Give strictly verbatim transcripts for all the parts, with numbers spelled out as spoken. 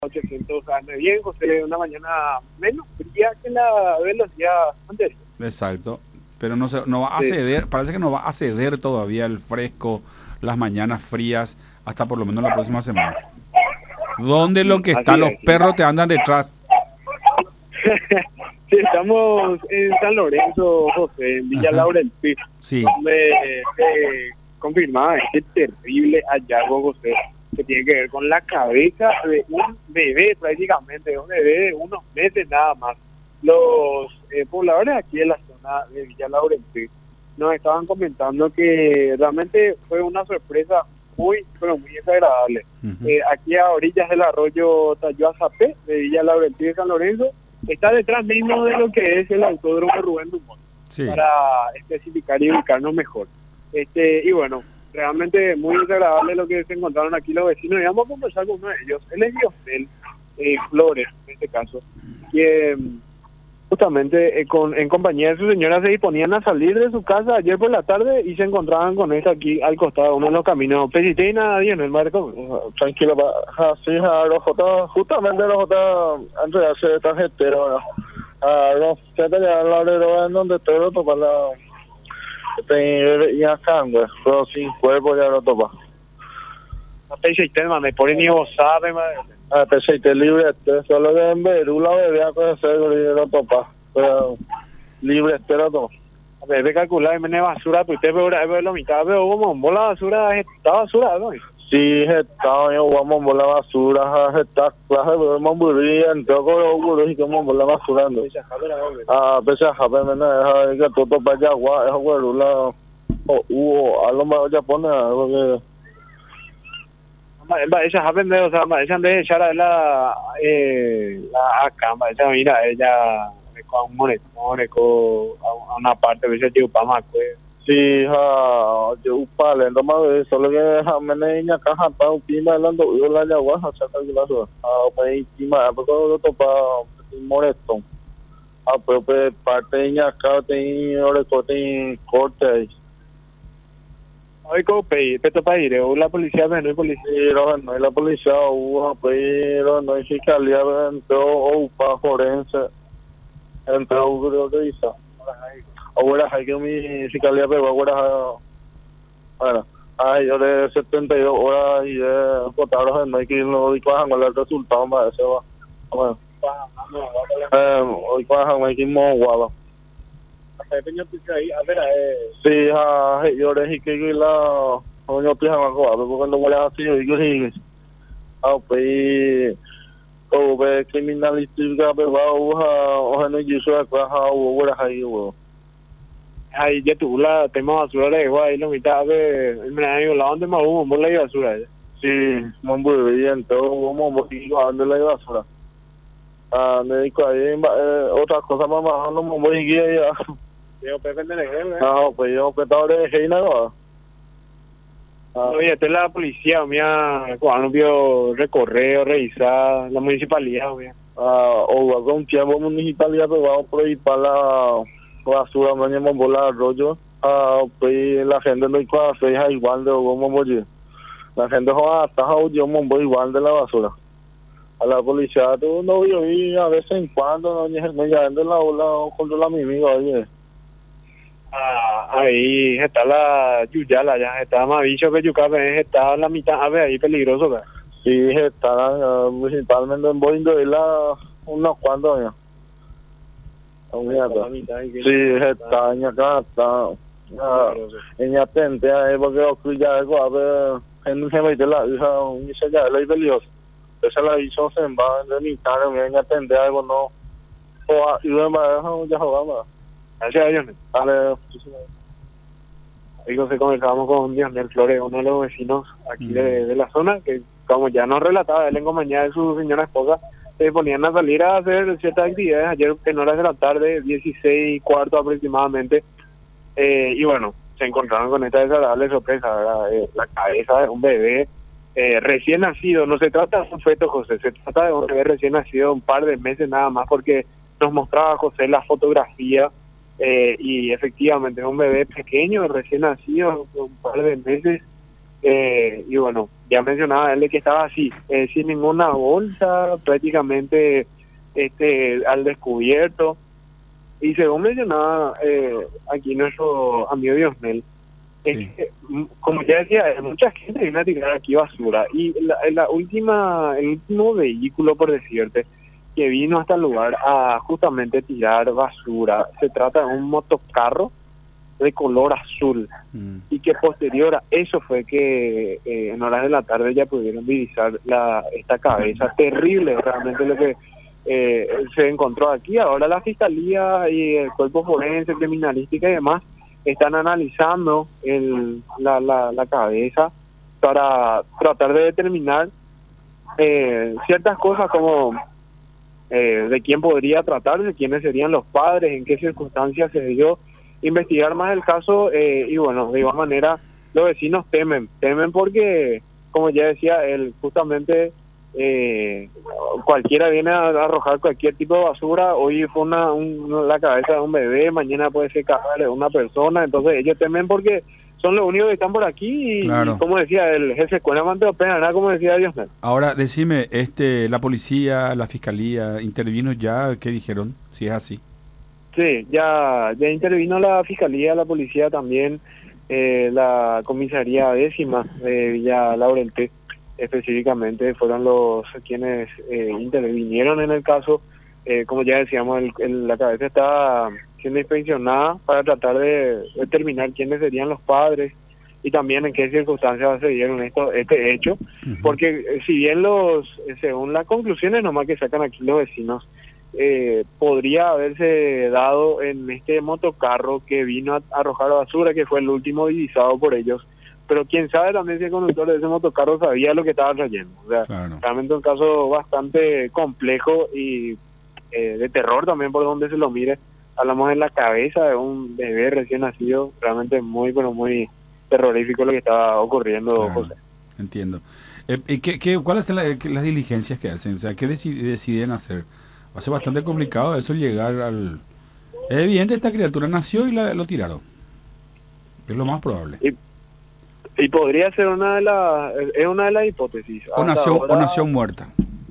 ochocientos años. Bien, José, una mañana menos fría que la de los días anteriores. Exacto, pero no se, no va a Sí. ceder, parece que no va a ceder todavía el fresco, las mañanas frías, hasta por lo menos la próxima semana. ¿Dónde lo que está? Así Los es. perros te andan detrás. Sí, estamos en San Lorenzo, José, en Villa Ajá. Laurenti, Sí, donde se confirmaba este terrible hallazgo, José, que tiene que ver con la cabeza de un bebé, prácticamente, un bebé de unos meses nada más. Los eh, pobladores aquí de la zona de Villa Laurenti nos estaban comentando que realmente fue una sorpresa muy, pero muy desagradable. Ujú. Eh, aquí a orillas del arroyo Tayuazapé, de Villa Laurenti de San Lorenzo, está detrás mismo de lo que es el autódromo Rubén Dumont, sí. para especificar y ubicarnos mejor. Este y bueno, realmente muy desagradable lo que se encontraron aquí los vecinos, y vamos a conversar con uno de ellos. Él es Diosdel eh, Flores, en este caso, que mm, justamente eh, con, en compañía de su señora se disponían a salir de su casa ayer por la tarde y se encontraban con esto aquí al costado, uno de los caminos. Pesiteina, bien, el marco. Tranquilo, pa. Así es, a los J, justamente los J, antes de hacer esta gestera, bueno, a los que tenían la obrera en donde todo lo topa la, este, y acá, güey, pero sin cuerpo ya lo topa. A Pesiteina, me pone ni vos sabe, madre. A pesar de libre, este, solo que en Perú la bebé a conocer y lo topa, pero libre este lo topa. A ver, de calcular, me ne basura, pues usted ve la mitad, veo como la basura, está basura, ¿no? Sí, está, yo vamos por la basura, está clase, pero hemos morido, en todo lo que y como por la basura, ¿no? Ah, pese a saber, me deja que todo para allá, guau, eso güey, la, o, o, a lo mejor ya pone algo que... Ella aprende, o sea, ella de echar a la, eh, la acá, ella mira, ella con un moretón, con a una parte, a veces yo para más, pues. Sí, ha, yo para lento más de solo que déjame niña caja para un pima hablando yo la ya guaja saca que la so ah pues pima porque lo topa moretón ah pues pues parte niña acá tem ore corte corte ahí. Hoy como pedí, peto para ir, o la policía, no hay policía. Pero no hay la policía, hubo, pero no hay fiscalía, entró, o para forense, entró, creo que hizo. Ahora hay que mi fiscalía, pero ahora, bueno, ay, yo de setenta y dos horas y de votaron, no hay que irnos hoy cuajan con el resultado, más ese va. Bueno, hoy cuajan, no hay que irnos guapa. Sí, ha, yo le dije que la, no yo pienso más guapa, porque no voy a hacer, yo dije, ah, pues, o ve criminalística, pero o o no yo soy cuaja o ahora hay o Ay, ya tú la tema basura le digo ahí, la mitad de, me ha ido la donde más hubo, por la basura. sí, muy bien, todo como ir a donde la basura. Ah, me dijo ahí otra cosa más más no me voy a ir ya. Yo Pepe de Leguel, No, pues yo que estaba de Reina, ¿no? Oye, esta es la policía, mía, cuando vio recorrer, revisar, la municipalidad, mía. Ah, o algún tiempo municipalidad, pero vamos por ahí para la basura, no hemos volado al rollo. Ah, pues la gente no hay cosas, se deja igual de cómo morir. La gente va a estar yo igual de la basura. A la policía, tú no vio y a veces en cuando, no, no ya de la ola controla a mi amigo, oye. Ah, ahí está la Yuyala, ya está más bicho que Yucape, está la mitad, a ver, ahí peligroso, ¿verdad? Sí, está uh, principalmente en Boeing de la unos cuantos años. Sí, está en acá, está en atente, porque ya algo a ver, en un jefe de la hija, un hijo ya de la peligroso. Esa la hizo en va de mi cara, en atente algo, no. O y luego ya jugamos. Gracias a Dios. Vale. Ahí nos conversamos con Diosdel Flores, uno de los vecinos aquí mm. de, de la zona, que como ya nos relataba, él en compañía de su señora esposa, se ponían a salir a hacer ciertas actividades ayer en horas de la tarde, dieciséis y cuarto aproximadamente, eh, y bueno, se encontraron con esta desagradable sorpresa, ¿verdad? Eh, la cabeza de un bebé eh, recién nacido. No se trata de un feto, José, se trata de un bebé recién nacido, un par de meses nada más, porque nos mostraba José la fotografía. Eh, y efectivamente es un bebé pequeño, recién nacido, un par de meses, Eh, y bueno, ya mencionaba él de que estaba así, eh, sin ninguna bolsa, prácticamente este al descubierto. Y según mencionaba eh, aquí nuestro amigo Diosnel, es Sí. que, mm, como ya decía, eh, mucha gente viene a tirar aquí basura. Y la, la última, el último vehículo, por decirte, que vino hasta el lugar a justamente tirar basura, se trata de un motocarro de color azul. Mm. Y que posterior a eso fue que eh, en horas de la tarde ya pudieron divisar la, esta cabeza. Terrible realmente lo que eh, se encontró aquí. Ahora la Fiscalía y el Cuerpo Forense, Criminalística y demás están analizando el, la, la, la cabeza para tratar de determinar eh, ciertas cosas como eh, de quién podría tratarse, quiénes serían los padres, en qué circunstancias se dio, investigar más el caso eh, y bueno, de igual manera los vecinos temen, temen porque, como ya decía él, justamente eh, cualquiera viene a arrojar cualquier tipo de basura. Hoy fue una, un, la cabeza de un bebé, mañana puede ser cabeza de una persona, entonces ellos temen porque son los únicos que están por aquí y, Claro. y como decía el jefe escuela Manteo Pena, nada como decía Dios. Ahora, decime, este, la policía, la fiscalía, ¿intervino ya? ¿Qué dijeron? Si es así. Sí, ya, ya intervino la fiscalía, la policía también, eh, la comisaría décima de Villa Laurente, específicamente fueron los quienes eh, intervinieron en el caso. Eh, como ya decíamos, el, el, la cabeza está siendo inspeccionada para tratar de determinar quiénes serían los padres y también en qué circunstancias se dieron esto, este hecho, Uh-huh. porque eh, si bien los, según las conclusiones nomás que sacan aquí los vecinos, Eh, podría haberse dado en este motocarro que vino a arrojar basura, que fue el último divisado por ellos, pero quién sabe también si el conductor de ese motocarro sabía lo que estaba trayendo. O sea, Claro. realmente un caso bastante complejo y eh, de terror también por donde se lo mire. Hablamos de la cabeza de un bebé recién nacido, realmente muy, pero muy terrorífico lo que estaba ocurriendo, Claro. José. Entiendo. Eh, ¿y qué, qué, ¿Cuáles son la- qué- las diligencias que hacen? O sea, ¿qué deci- deciden hacer? Va a ser bastante complicado eso llegar al... Es evidente, esta criatura nació y la, lo tiraron. Es lo más probable. Y, y podría ser una de las, es una de las hipótesis. O Hasta nació, ahora- o nació muerta.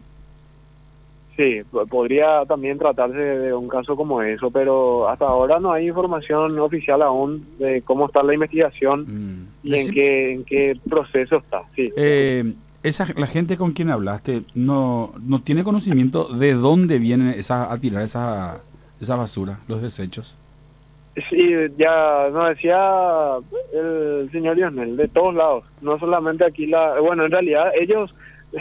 Sí, po- podría también tratarse de un caso como eso, pero hasta ahora no hay información oficial aún de cómo está la investigación Mm. y en Deci- qué en qué proceso está. Sí. Eh, esa, la gente con quien hablaste no, no tiene conocimiento de dónde vienen esas, a tirar esa, esa basura, los desechos. Sí, ya nos decía el señor Lionel, de todos lados, no solamente aquí la... Bueno, en realidad ellos,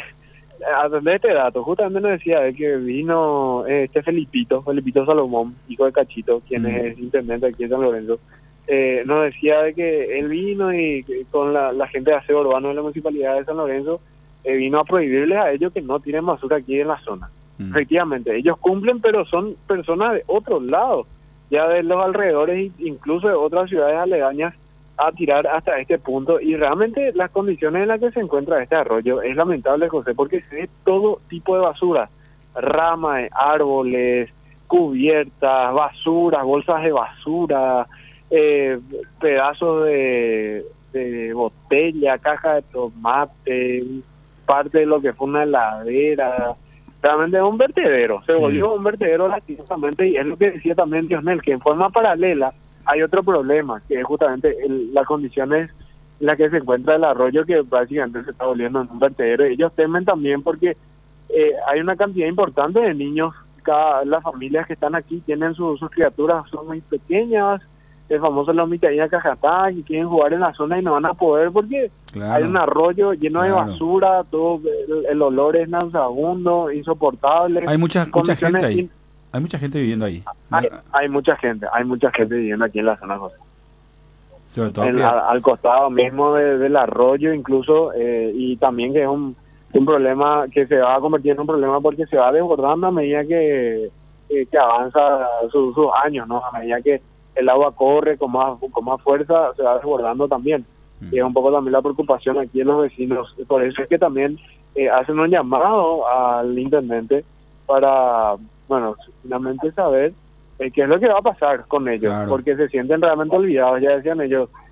de este dato, justamente nos decía de que vino eh, este Felipito, Felipito Salomón, hijo de Cachito, quien Mm. es intendente aquí en San Lorenzo, eh, nos decía de que él vino y que con la, la gente de aseo urbano de la Municipalidad de San Lorenzo, eh, vino a prohibirles a ellos que no tiren basura aquí en la zona. Mm. Efectivamente, ellos cumplen, pero son personas de otros lados, ya de los alrededores, incluso de otras ciudades aledañas, a tirar hasta este punto. Y realmente las condiciones en las que se encuentra este arroyo es lamentable, José, porque se ve todo tipo de basura, ramas, árboles, cubiertas, basuras, bolsas de basura, eh, pedazos de, de botella, caja de tomate, parte de lo que fue una heladera. Realmente es un vertedero, se Sí. volvió un vertedero lastimosamente, y es lo que decía también Diosnel, que en forma paralela hay otro problema, que es justamente el, las condiciones en las que se encuentra el arroyo, que básicamente se está volviendo en un vertedero. Ellos temen también porque eh, hay una cantidad importante de niños, cada, las familias que están aquí tienen su, sus criaturas, son muy pequeñas, el famoso la mitadilla cajatá, y quieren jugar en la zona y no van a poder porque Claro. hay un arroyo lleno Claro. de basura, todo el, el olor es nauseabundo, insoportable. Hay mucha, mucha condiciones gente ahí. in- Hay mucha gente viviendo ahí. Hay, hay mucha gente, hay mucha gente viviendo aquí en la zona, José. Sobre todo En- que- al, al costado mismo de- del arroyo incluso, eh, y también que es un, un problema que se va a convertir en un problema porque se va desbordando a medida que, que, que avanza su- sus años, ¿no? A medida que el agua corre con más, con más fuerza, se va desbordando también. Mm. Y es un poco también la preocupación aquí en los vecinos. Por eso es que también eh, hacen un llamado al intendente para, bueno, finalmente saber eh, qué es lo que va a pasar con ellos, Claro. porque se sienten realmente olvidados. Ya decían ellos,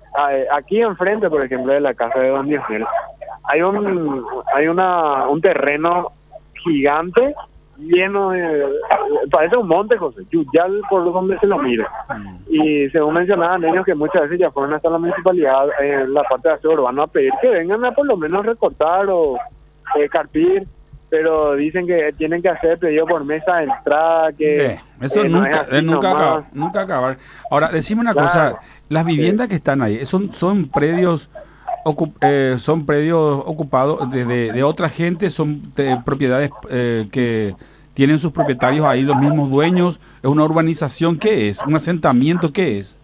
a- aquí enfrente, por ejemplo, de la casa de Don Dionel, hay un hay una un terreno gigante lleno de, parece un monte, José, Yuyal por donde se lo mire. Y según mencionaban ellos que muchas veces ya fueron hasta la municipalidad, en eh, la parte de aseo urbano, a pedir que vengan a por lo menos recortar o eh, carpir, pero dicen que tienen que hacer pedido por mesa de entrada, que Eh, eso eh, no nunca, es así eh, nunca, nomás. acaba- nunca acabar. Ahora, decime una Claro. cosa, las viviendas que están ahí, son, son predios ocu- eh, son predios ocupados de, de, de otra gente, son de propiedades eh, que tienen sus propietarios ahí, los mismos dueños, es una urbanización, ¿qué es? ¿Un asentamiento, qué es?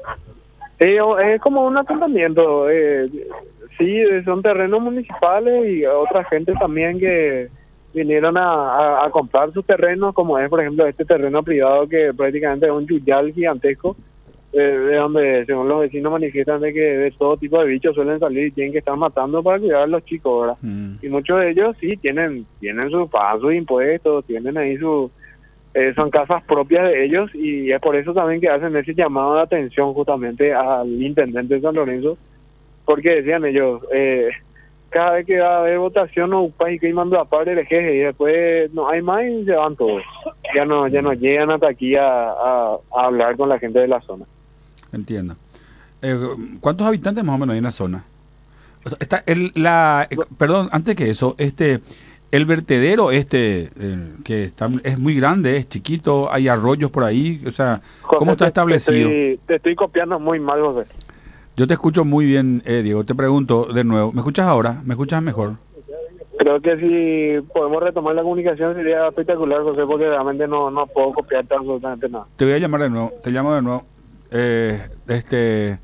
Eh, o- es como un asentamiento, eh, sí, son terrenos municipales y otra gente también que vinieron a, a, a comprar sus terrenos, como es por ejemplo este terreno privado que prácticamente es un yuyal gigantesco, eh, de donde según los vecinos manifiestan de que de todo tipo de bichos suelen salir y tienen que estar matando para cuidar a los chicos, ¿verdad? Mm. Y muchos de ellos sí tienen tienen sus pagan sus impuestos, tienen ahí su eh, son casas propias de ellos y es por eso también que hacen ese llamado de atención justamente al intendente de San Lorenzo, porque decían ellos, eh, cada vez que va a haber votación no país que mando a par del jeje y después no hay más y se van todos, ya no ya no llegan hasta aquí a, a, a hablar con la gente de la zona. Entiendo. Eh, ¿Cuántos habitantes más o menos hay en la zona? O sea, está el, la, eh, perdón, antes que eso, este, el vertedero este, eh, que está, es muy grande, es chiquito, hay arroyos por ahí, o sea, ¿cómo José, está te- establecido? Te estoy, te estoy copiando muy mal, José. Yo te escucho muy bien, eh, Diego, te pregunto de nuevo, ¿me escuchas ahora? ¿Me escuchas mejor? Creo que si podemos retomar la comunicación sería espectacular, José, porque realmente no, no puedo copiarte absolutamente nada. Te voy a llamar de nuevo, te llamo de nuevo. Eh, este,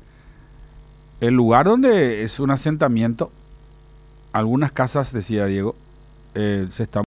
el lugar donde es un asentamiento, algunas casas, decía Diego, eh, se están